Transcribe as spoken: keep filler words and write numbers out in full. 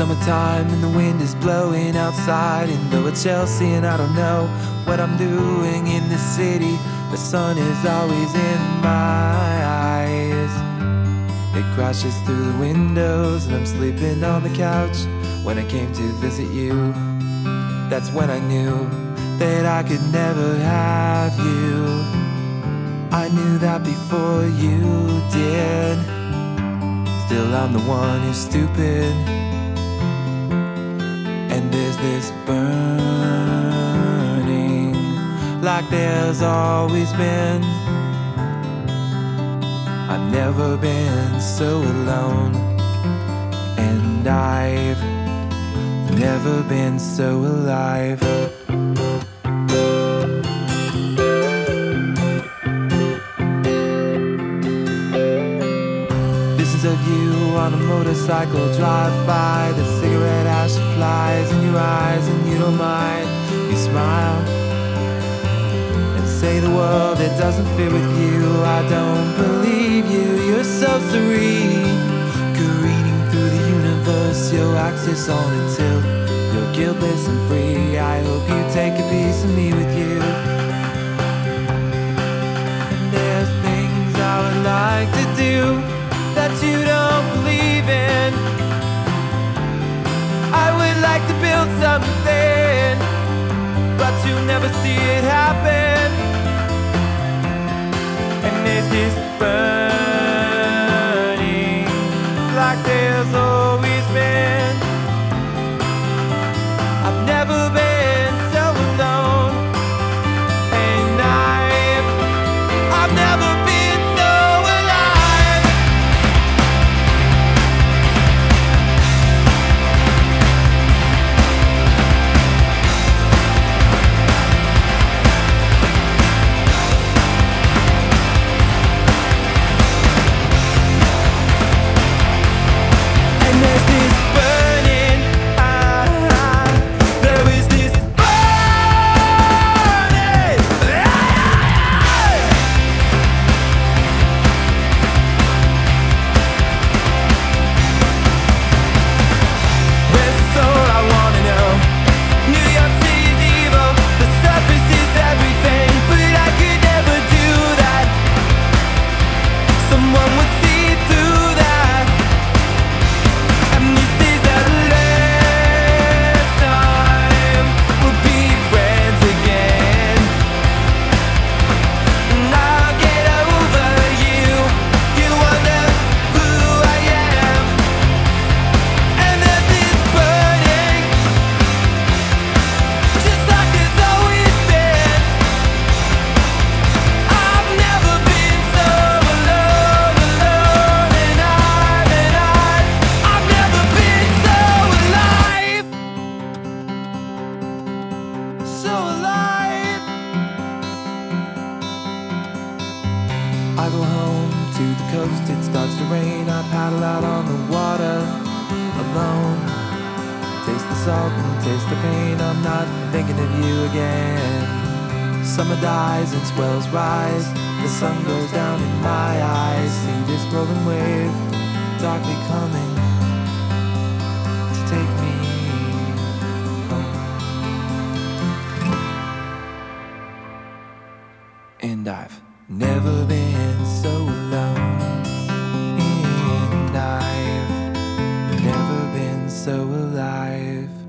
summertime and the wind is blowing outside. And though it's Chelsea and I don't know what I'm doing in this city, the sun is always in my eyes. It crashes through the windows and I'm sleeping on the couch. When I came to visit you, that's when I knew that I could never have you. I knew that before you did. Still I'm the one who's stupid. And there's this burning, like there's always been. I've never been so alone, and I've never been so alive. Visions of you on a motorcycle drive by. The cigarette ash flies in your eyes and you don't mind. You smile and say the world it doesn't fit with you. I don't believe you, you're so serene, careening through the universe, your axis on and tilt. You're guiltless and free, I hope you take a piece of me with you. And there's things I would like to do that you don't believe in. I would like to build something, but you'll never see it happen. And there's this burning, like there's always been. I've never been so alone, and I've, I've never been so alive. And there's this burning, ah, there is this burning, ah. That's all I wanna know. New York City's evil, the surface is everything, but I could never do that. Someone would see through that. And this is the last time we'll be friends again. And I'll get over you. You wonder who I am. And there's this burning, just like there's always been. I've never been so alone, alone, and I've, and I've, I've never been so alive, so alive. I go home to the coast, it starts to rain. I paddle out on the water alone. Taste the salt and taste the pain. I'm not thinking of you again. Summer dies and swells rise. The sun goes down in my eyes. See this rolling wave darkly coming to take me home. And I've never been so alone, and I've never been so alive.